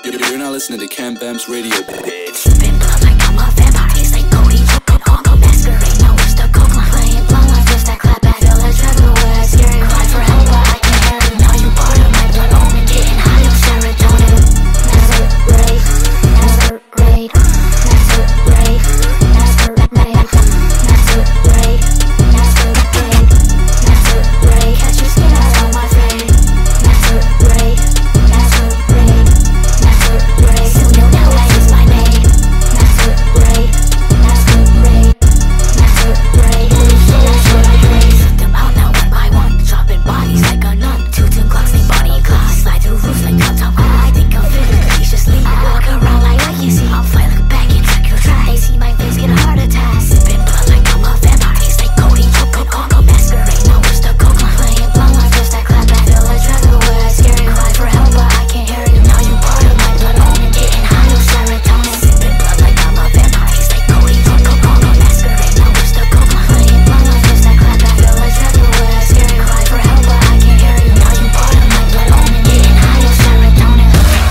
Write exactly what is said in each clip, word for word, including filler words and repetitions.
You're not listening to Cam Bam's radio, bitch. Sipping blood like I'm a vampire. Taste like Cody, choco, coco, masquerade. No, it's the coke line. Playing blunt like this, that clap back. Feel like travel where I scary. Cry for help, but I can't hear you. Now you part of my blood omen. Getting high on serotonin. Masquerade, masquerade, masquerade, masquerade, masquerade, masquerade, masquerade. Catch your skin out on my fade. Masquerade, masquerade, masquerade. Soon you'll know that is my name. Masquerade, masquerade, masquerade. That's what I crave. Set them out now one by one, dropping bodies like a nun. Two tin clocks like Bonnie and Clyde. Slide through roofs like Uptown. I think I'm fit graciously. I walk around like I can see. I'm fly like a bag and track your track. They see my face, get a heart attack. Sipping blood like I'm a vampire. Taste like Cody, choco, coco, masquerade. No, it's the coke line. Playing blunt like this, that clap back. Feel like travel where I scary. Cry for help, but I can't hear you. Now you part of my blood omen. Getting high on serotonin. Sipping blood like I'm a vampire. Taste like Cody, choco, coco, masquerade. No, it's the coke line. Playing blunt like this, that clap back. Feel like travel where I scary. Cry for help, but I can't hear you. Now you part of my blood omen. Getting high on serotonin.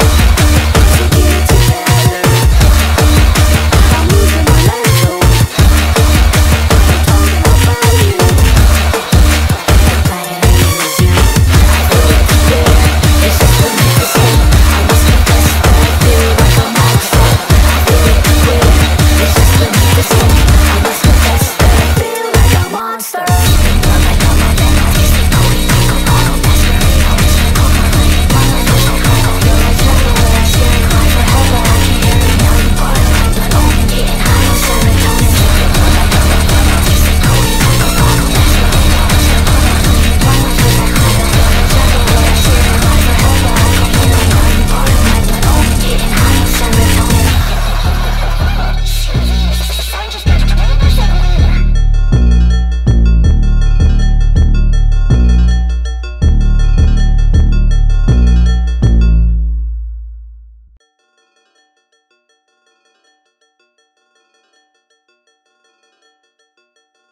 I'm losing my life, though. Talking about you. The planet is you. I feel like it's there. It's just a magazine. I must confess that I feel like a monster. I feel like it's weird. It's just a magazine. I must confess that I feel like a monster. Sipping blood like I'm a vampire. Taste like Cody, choco, coco, masquerade. No, it's the coke line. Playing blunt like this, that coco. Feel like travel where I scary. Cry for help, but I can't hear you. Now you part of my blood omen. Getting high on serotonin. Sipping blood like I'm a vampire. Taste like Cody, choco, coco, masquerade. No, it's the coke line. Playing blunt like this, that clap back. Feel like travel where I scary. Cry for help, but I can't hear you. Now you part of my blood omen. Getting high on serotonin.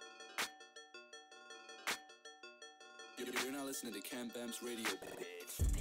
You're not listening to Cam Bam's radio, bitch.